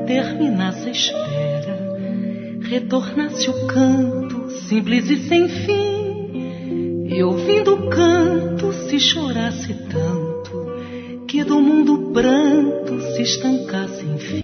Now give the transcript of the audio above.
terminasse a espera, retornasse o canto simples e sem fim, e ouvindo o canto se chorasse tanto que do mundo o pranto se estancasse enfim.